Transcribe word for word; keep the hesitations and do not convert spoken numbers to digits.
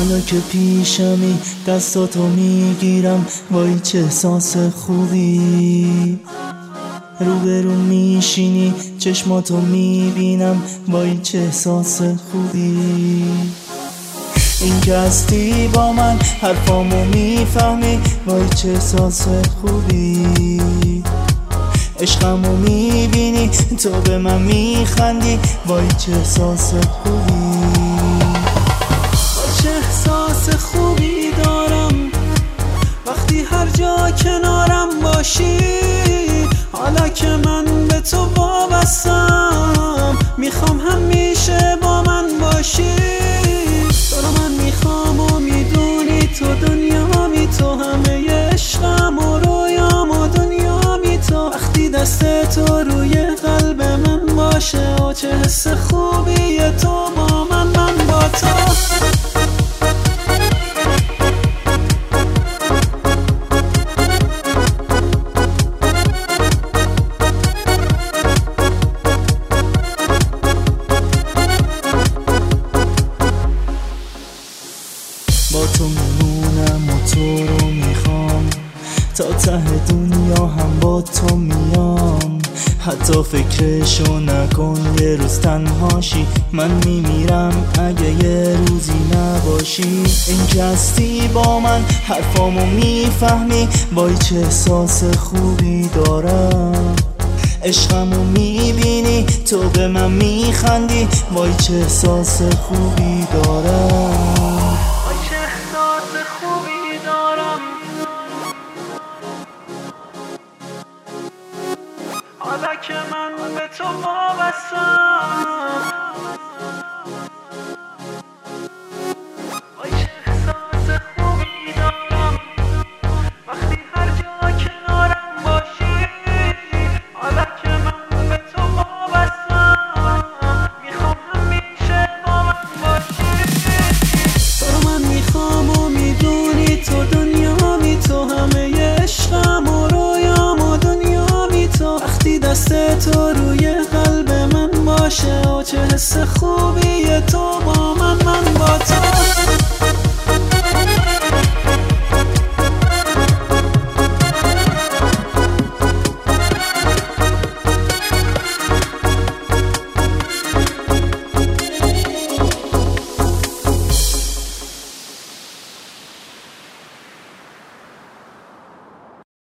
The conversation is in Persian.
حالا که پیشمی دستاتو میگیرم، وای چه احساس خوبی. روبرو میشینی چشماتو میبینم، وای چه احساس خوبی. این که هستی با من حرفامو میفهمی، وای چه احساس خوبی. عشقمو میبینی تو به من میخندی، وای چه احساس خوبی. چه احساس خوبی دارم وقتی هر جا کنارم باشی. حالا که من به تو وابستم، میخوام همیشه با من باشی. تو رو من میخوام و میدونی تو دنیامی، تو همه عشقم و رویام و دنیامی تو. وقتی دست تو روی قلب من باشه و چه حس خوبیه تو با من، من با تو. با تو میمونم و تو رو میخوام، تا ته دنیا هم با تو میام. حتی فکرشو نکن یه روز تنهاشی، من میمیرم اگه یه روزی نباشی. این که هستی با من حرفامو میفهمی، وای چه احساس خوبی دارم. عشقمو میبینی تو به من میخندی، وای چه احساس خوبی دارم. خوبی دارم حالا که من به تو وابستم. وای چه احساس خوبی دارم وقتی هر جا کنارم باشی. حالا که من به تو وابستم، میخوام همیشه با من باشی. تو رو من میخوام و میدونی تو دنیامی، تو همه عشقم و رویام و دنیامی تو. وقتی دست تو روی قلب من باشه و چه حس خوبیه تو با من، من با تو.